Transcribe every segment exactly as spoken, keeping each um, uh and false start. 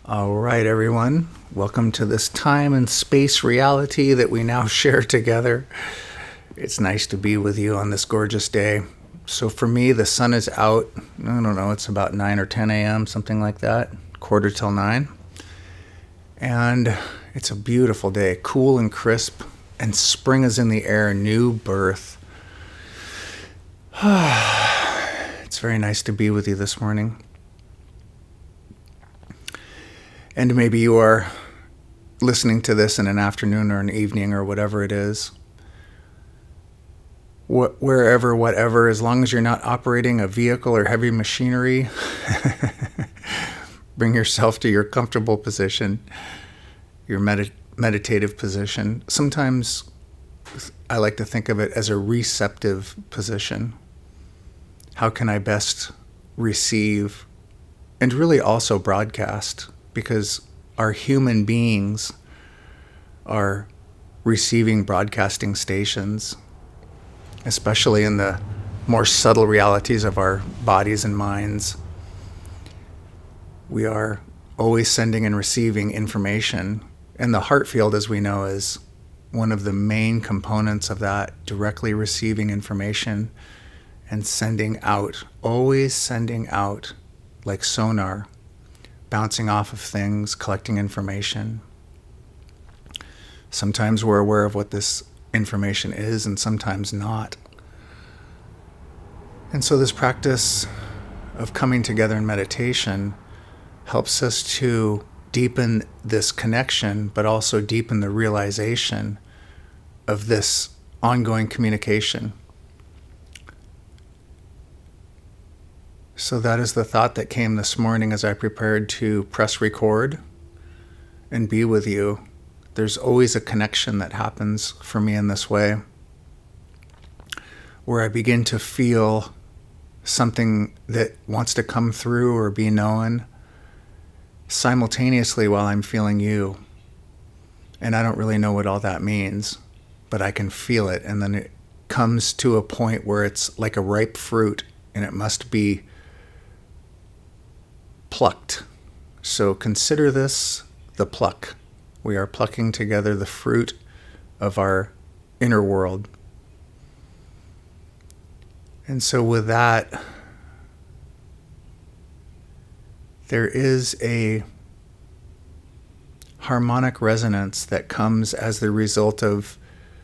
All right, everyone. Welcome to this time and space reality that we now share together. It's nice to be with you on this gorgeous day. So for me, the sun is out. I don't know, it's about nine or ten a.m., something like that, quarter till nine. And it's a beautiful day, cool and crisp, and spring is in the air, new birth. It's very nice to be with you this morning. And maybe you are listening to this in an afternoon or an evening or whatever it is. Wh- wherever, whatever, as long as you're not operating a vehicle or heavy machinery, bring yourself to your comfortable position, your med- meditative position. Sometimes I like to think of it as a receptive position. How can I best receive and really also broadcast? Because our human beings are receiving broadcasting stations, especially in the more subtle realities of our bodies and minds. We are always sending and receiving information, and the heart field, as we know, is one of the main components of that, directly receiving information and sending out, always sending out like sonar, bouncing off of things, collecting information. Sometimes we're aware of what this information is and sometimes not. And so this practice of coming together in meditation helps us to deepen this connection, but also deepen the realization of this ongoing communication. So that is the thought that came this morning as I prepared to press record and be with you. There's always a connection that happens for me in this way, where I begin to feel something that wants to come through or be known simultaneously while I'm feeling you. And I don't really know what all that means, but I can feel it. And then it comes to a point where it's like a ripe fruit and it must be plucked. So consider this the pluck. We are plucking together the fruit of our inner world. And so with that, there is a harmonic resonance that comes as the result of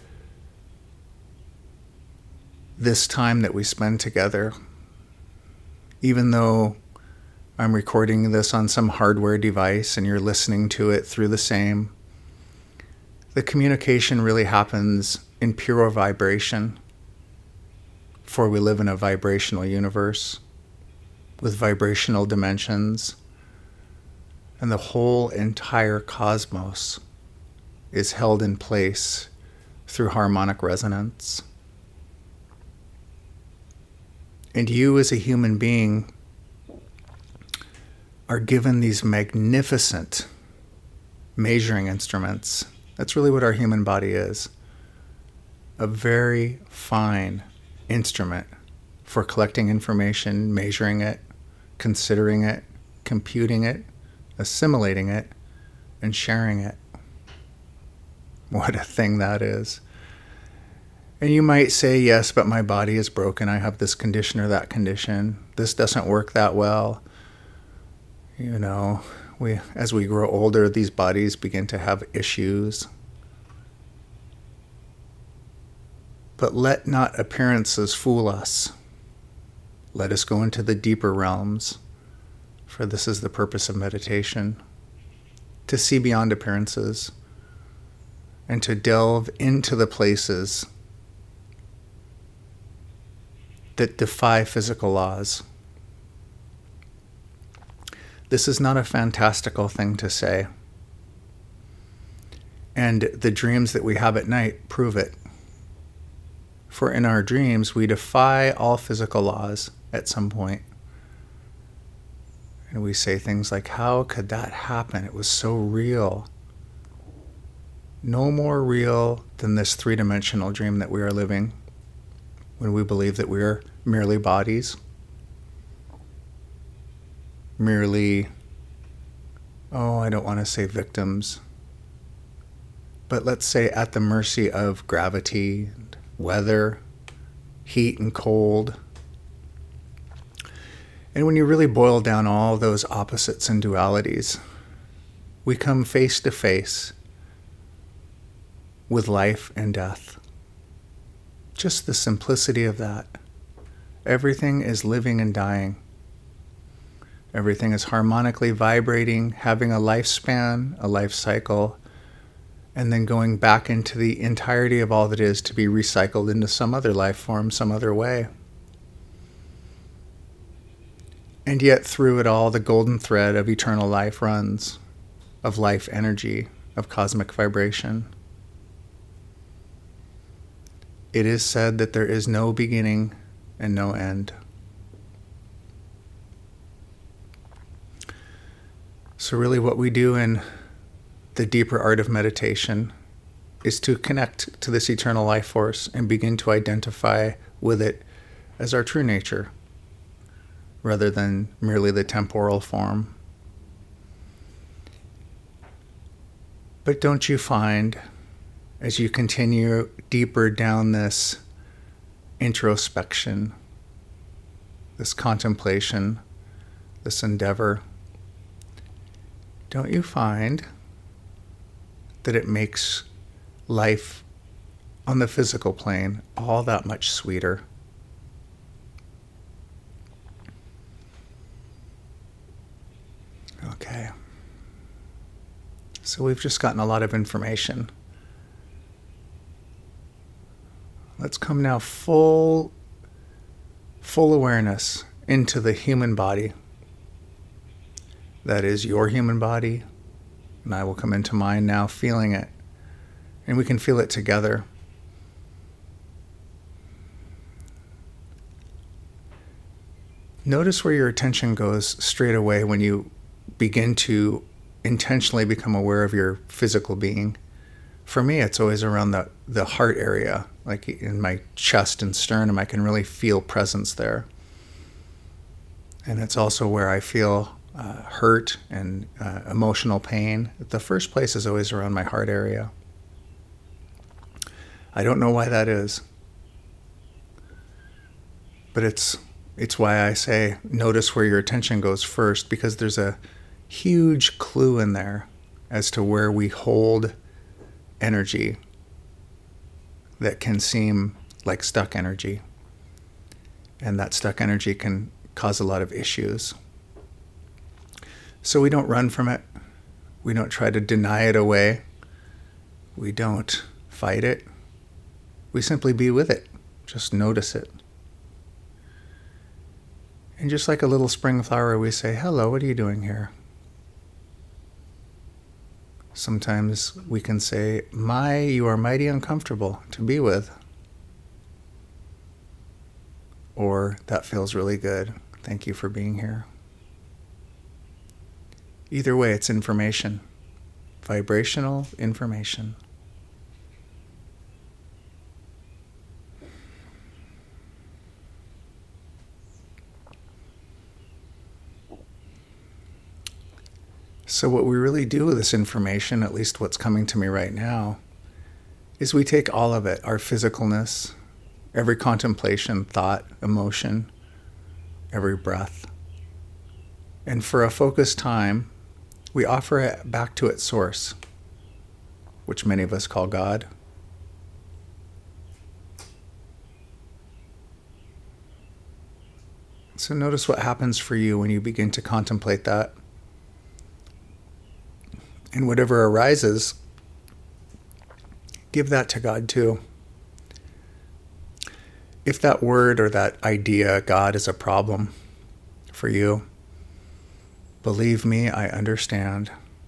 this time that we spend together. Even though I'm recording this on some hardware device and you're listening to it through the same, the communication really happens in pure vibration, for we live in a vibrational universe with vibrational dimensions, and the whole entire cosmos is held in place through harmonic resonance. And you as a human being are given these magnificent measuring instruments. That's really what our human body is. A very fine instrument for collecting information, measuring it, considering it, computing it, assimilating it, and sharing it. What a thing that is. And you might say, yes, but my body is broken. I have this condition or that condition. This doesn't work that well. You know, we as we grow older, these bodies begin to have issues. But let not appearances fool us. Let us go into the deeper realms, for this is the purpose of meditation, to see beyond appearances and to delve into the places that defy physical laws. This is not a fantastical thing to say. And the dreams that we have at night prove it. For in our dreams, we defy all physical laws at some point. And we say things like, how could that happen? It was so real. No more real than this three-dimensional dream that we are living, when we believe that we are merely bodies, merely oh, I don't want to say victims, but let's say at the mercy of gravity, and weather, heat and cold. And when you really boil down all those opposites and dualities, we come face to face with life and death. Just the simplicity of that. Everything is living and dying. Everything is harmonically vibrating, having a lifespan, a life cycle, and then going back into the entirety of all that is to be recycled into some other life form, some other way. And yet through it all, the golden thread of eternal life runs, of life energy, of cosmic vibration. It is said that there is no beginning and no end. So really what we do in the deeper art of meditation is to connect to this eternal life force and begin to identify with it as our true nature, rather than merely the temporal form. But don't you find, as you continue deeper down this introspection, this contemplation, this endeavor, don't you find that it makes life on the physical plane all that much sweeter? Okay. So we've just gotten a lot of information. Let's come now full, full awareness into the human body. That is your human body, and I will come into mine now, feeling it. And we can feel it together. Notice where your attention goes straight away when you begin to intentionally become aware of your physical being. For me, it's always around the, the heart area, like in my chest and sternum. I can really feel presence there. And it's also where I feel uh, hurt and uh, emotional pain. The first place is always around my heart area. I don't know why that is. But it's it's why I say notice where your attention goes first, because there's a huge clue in there as to where we hold energy that can seem like stuck energy. And that stuck energy can cause a lot of issues. So we don't run from it. We don't try to deny it away. We don't fight it. We simply be with it. Just notice it. And just like a little spring flower, we say, hello, what are you doing here? Sometimes we can say, my, you are mighty uncomfortable to be with. Or, that feels really good. Thank you for being here. Either way, it's information. Vibrational information. So what we really do with this information, at least what's coming to me right now, is we take all of it, our physicalness, every contemplation, thought, emotion, every breath, and for a focused time, we offer it back to its source, which many of us call God. So notice what happens for you when you begin to contemplate that. And whatever arises, give that to God too. If that word or that idea, God, is a problem for you, believe me, I understand.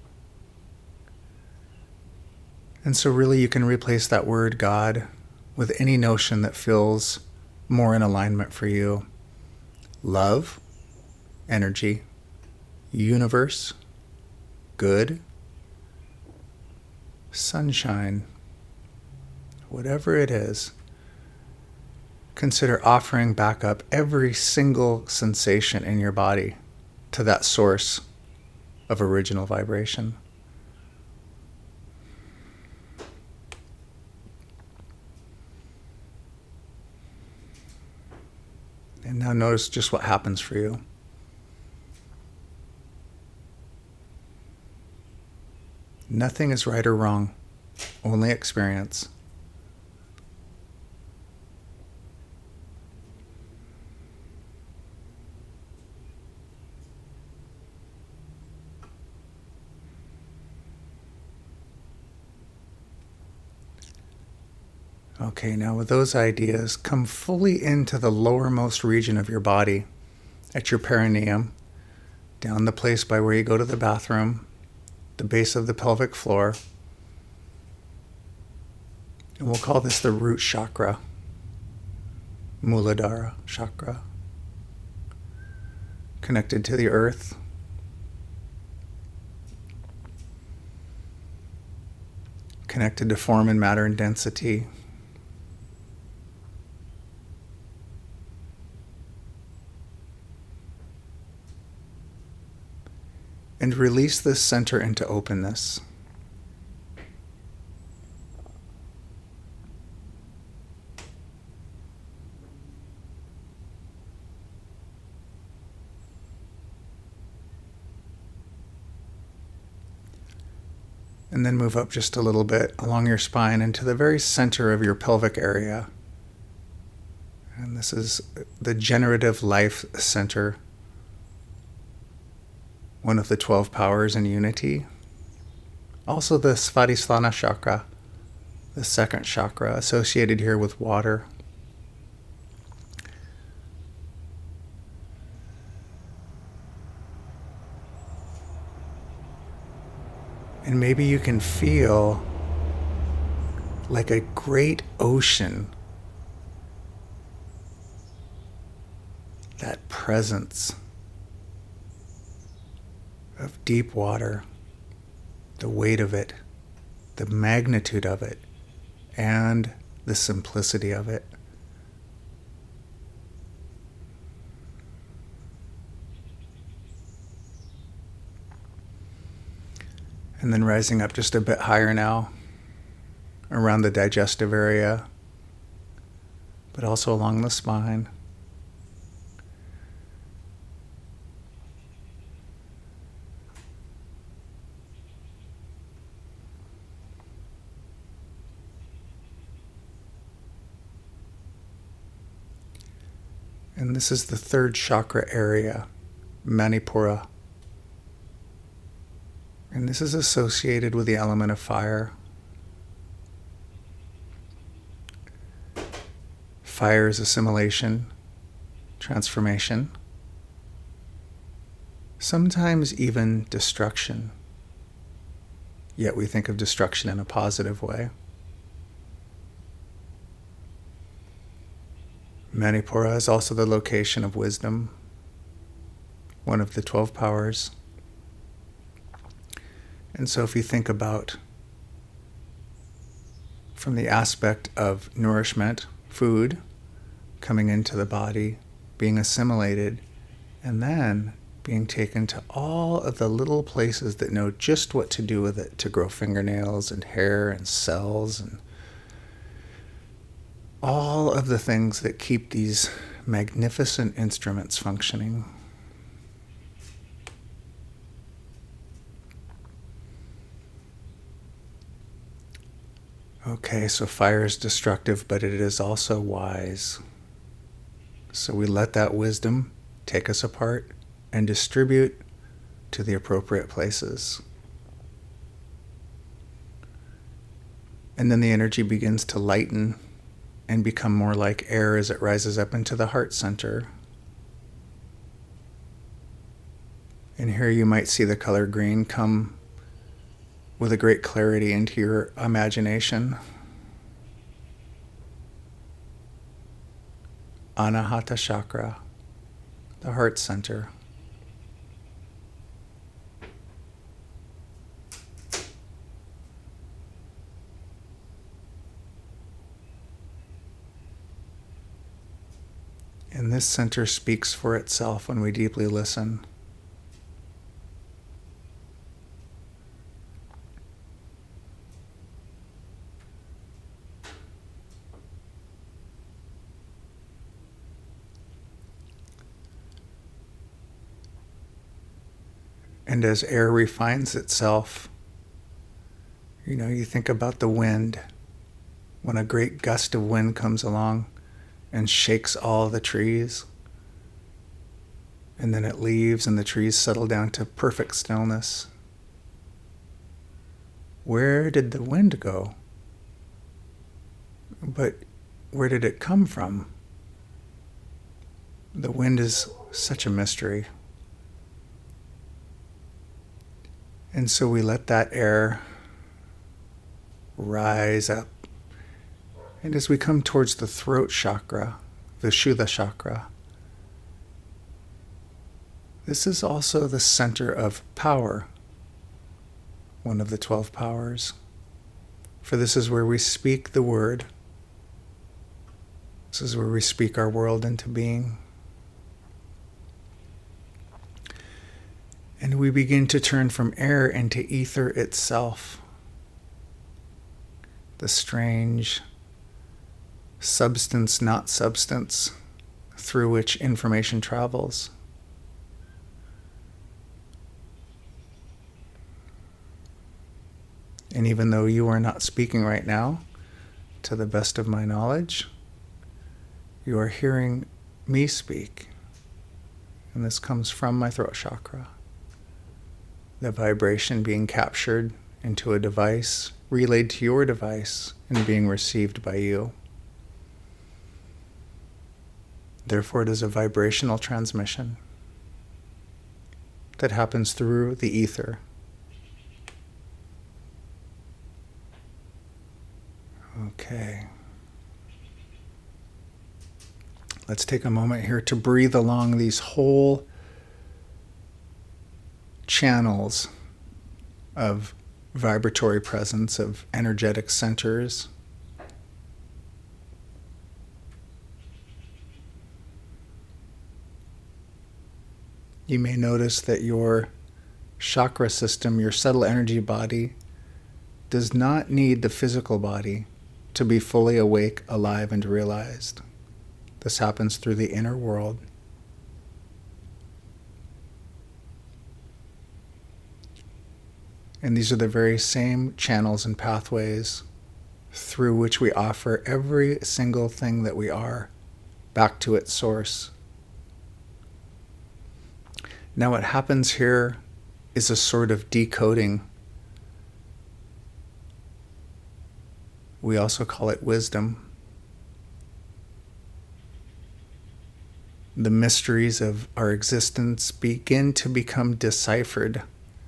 And so really you can replace that word, God, with any notion that feels more in alignment for you. Love, energy, universe, good, sunshine, whatever it is. Consider offering back up every single sensation in your body to that source of original vibration. And now notice just what happens for you. Nothing is right or wrong, only experience. Okay, now with those ideas, come fully into the lowermost region of your body, at your perineum, down the place by where you go to the bathroom, the base of the pelvic floor. And we'll call this the root chakra, Muladhara chakra, connected to the earth. Connected to form and matter and density. And release this center into openness. And then move up just a little bit along your spine into the very center of your pelvic area. And this is the generative life center, one of the twelve powers in unity. Also the Svadhisthana chakra, the second chakra, associated here with water. And maybe you can feel like a great ocean, that presence of deep water, the weight of it, the magnitude of it, and the simplicity of it. And then rising up just a bit higher now, around the digestive area, but also along the spine. And this is the third chakra area, Manipura. And this is associated with the element of fire. Fire is assimilation, transformation, sometimes even destruction. Yet we think of destruction in a positive way. Manipura is also the location of wisdom, one of the twelve powers. And so if you think about, from the aspect of nourishment, food, coming into the body, being assimilated, and then being taken to all of the little places that know just what to do with it, to grow fingernails and hair and cells and all of the things that keep these magnificent instruments functioning. Okay, so fire is destructive, but it is also wise. So we let that wisdom take us apart and distribute to the appropriate places. And then the energy begins to lighten and become more like air as it rises up into the heart center. And here you might see the color green come with a great clarity into your imagination. Anahata chakra, the heart center. And this center speaks for itself when we deeply listen. And as air refines itself, you know, you think about the wind. When a great gust of wind comes along and shakes all the trees, and then it leaves and the trees settle down to perfect stillness. Where did the wind go? But where did it come from? The wind is such a mystery. And so we let that air rise up. And as we come towards the throat chakra, the Vishuddha chakra, this is also the center of power, one of the twelve powers. For this is where we speak the word. This is where we speak our world into being. And we begin to turn from air into ether itself. The strange substance, not substance, through which information travels. And even though you are not speaking right now, to the best of my knowledge, you are hearing me speak. And this comes from my throat chakra. The vibration being captured into a device, relayed to your device, and being received by you. Therefore, it is a vibrational transmission that happens through the ether. Okay. Let's take a moment here to breathe along these whole channels of vibratory presence, of energetic centers. You may notice that your chakra system, your subtle energy body, does not need the physical body to be fully awake, alive, and realized. This happens through the inner world. And these are the very same channels and pathways through which we offer every single thing that we are back to its source. Now, what happens here is a sort of decoding. We also call it wisdom. The mysteries of our existence begin to become deciphered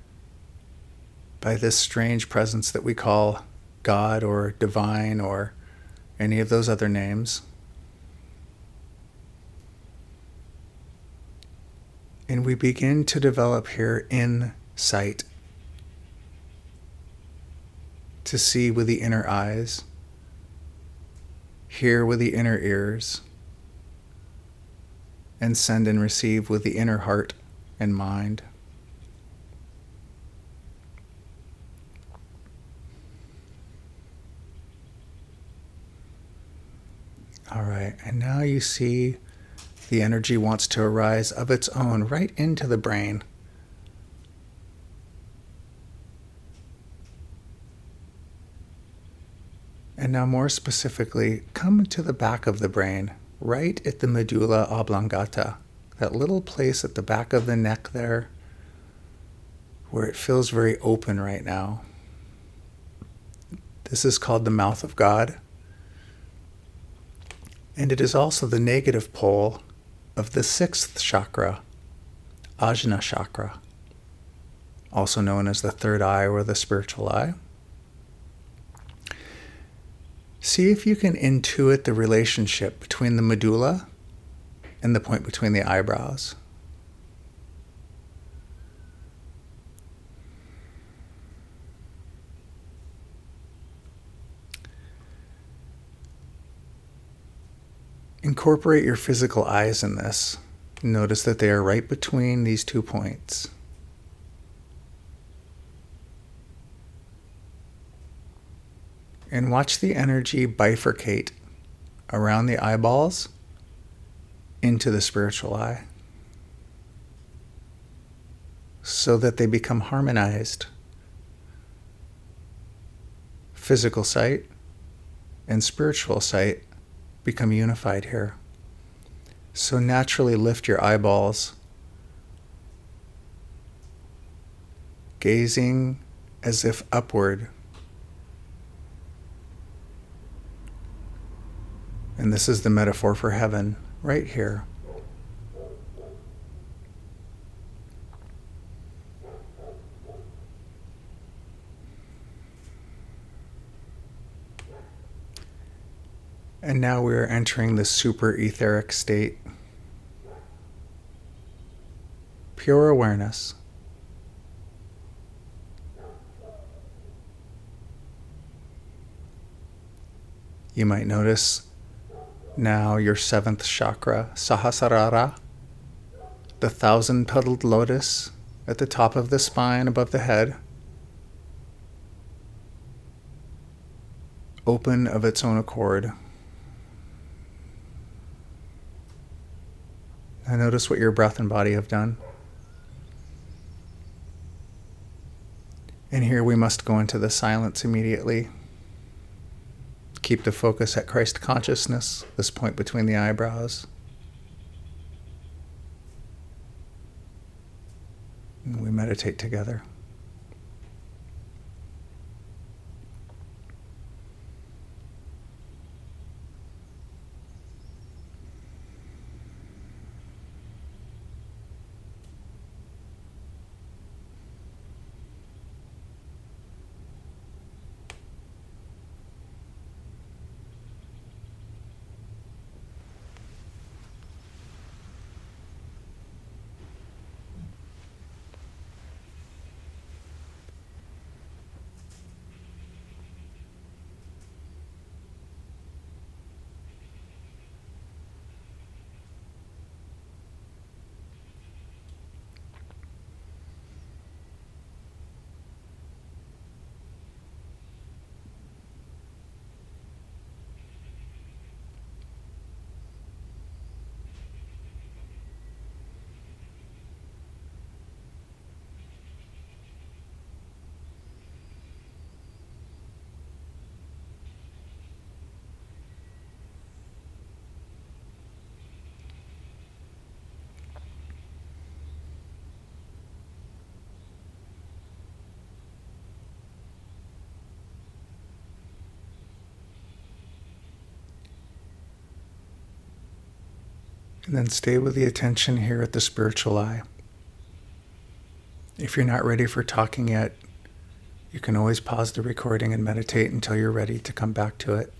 by this strange presence that we call God or divine or any of those other names. And we begin to develop here insight, to see with the inner eyes, hear with the inner ears, and send and receive with the inner heart and mind. All right, and now you see the energy wants to arise of its own right into the brain. And now more specifically, come to the back of the brain, right at the medulla oblongata, that little place at the back of the neck there, where it feels very open right now. This is called the mouth of God. And it is also the negative pole of the sixth chakra, Ajna chakra, also known as the third eye or the spiritual eye. See if you can intuit the relationship between the medulla and the point between the eyebrows. Incorporate your physical eyes in this. Notice that they are right between these two points. And watch the energy bifurcate around the eyeballs into the spiritual eye. so that they become harmonized. Physical sight and spiritual sight become unified here. So naturally lift your eyeballs, gazing as if upward. And this is the metaphor for heaven, right here. And now we are entering the super etheric state. Pure awareness. You might notice now your seventh chakra, Sahasrara, the thousand-petaled lotus at the top of the spine above the head, open of its own accord. And notice what your breath and body have done. And here we must go into the silence immediately. Keep the focus at Christ consciousness, this point between the eyebrows. And we meditate together. And then stay with the attention here at the spiritual eye. If you're not ready for talking yet, you can always pause the recording and meditate until you're ready to come back to it.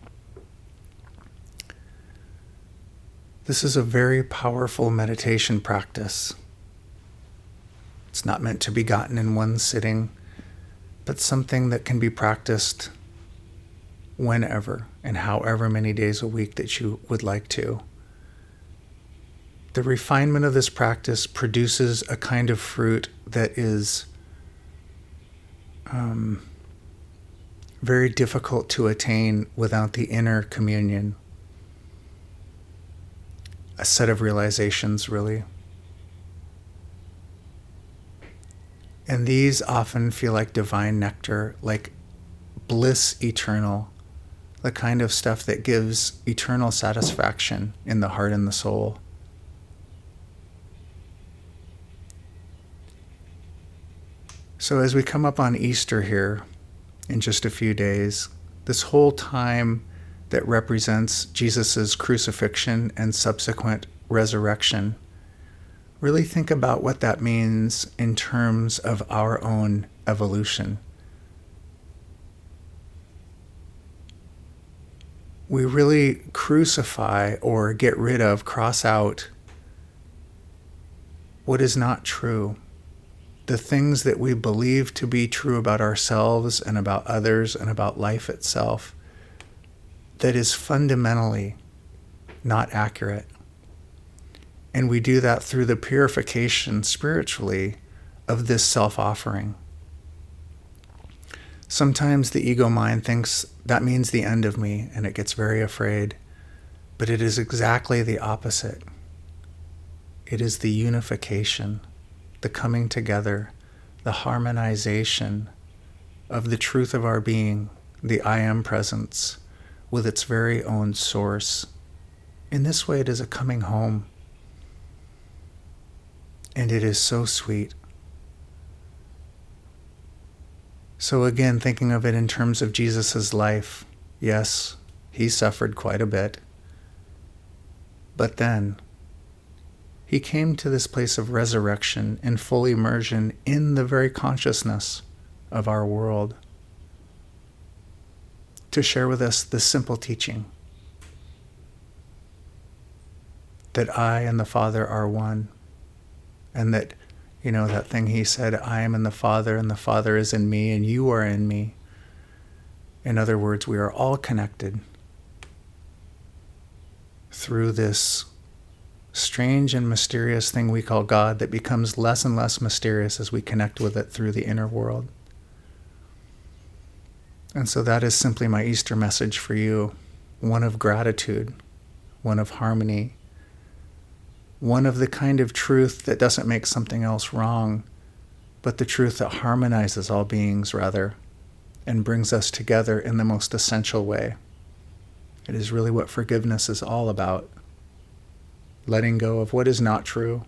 This is a very powerful meditation practice. It's not meant to be gotten in one sitting, but something that can be practiced whenever and however many days a week that you would like to. The refinement of this practice produces a kind of fruit that is um, very difficult to attain without the inner communion. A set of realizations, really. And these often feel like divine nectar, like bliss eternal, the kind of stuff that gives eternal satisfaction in the heart and the soul. So as we come up on Easter here in just a few days, this whole time that represents Jesus' crucifixion and subsequent resurrection, really think about what that means in terms of our own evolution. We really crucify or get rid of, cross out what is not true. The things that we believe to be true about ourselves and about others and about life itself, that is fundamentally not accurate. And we do that through the purification spiritually of this self-offering. Sometimes the ego mind thinks that means the end of me, and it gets very afraid. But it is exactly the opposite. It is the unification the coming together, the harmonization of the truth of our being, the I Am presence, with its very own source. In this way, it is a coming home. And it is so sweet. So again, thinking of it in terms of Jesus' life, yes, he suffered quite a bit. But then, he came to this place of resurrection and full immersion in the very consciousness of our world to share with us the simple teaching that I and the Father are one, and that, you know, that thing he said, I am in the Father and the Father is in me and you are in me. In other words, we are all connected through this strange and mysterious thing we call God that becomes less and less mysterious as we connect with it through the inner world. And so that is simply my Easter message for you, one of gratitude, one of harmony, one of the kind of truth that doesn't make something else wrong, but the truth that harmonizes all beings, rather, and brings us together in the most essential way. It is really what forgiveness is all about. Letting go of what is not true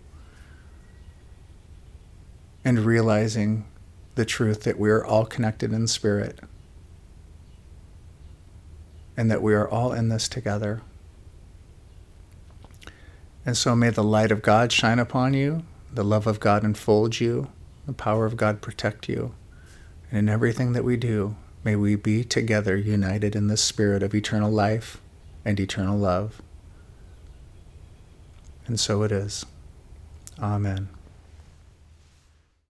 and realizing the truth that we are all connected in spirit and that we are all in this together. And so may the light of God shine upon you, the love of God enfold you, the power of God protect you. And in everything that we do, may we be together united in the spirit of eternal life and eternal love. And so it is. Amen.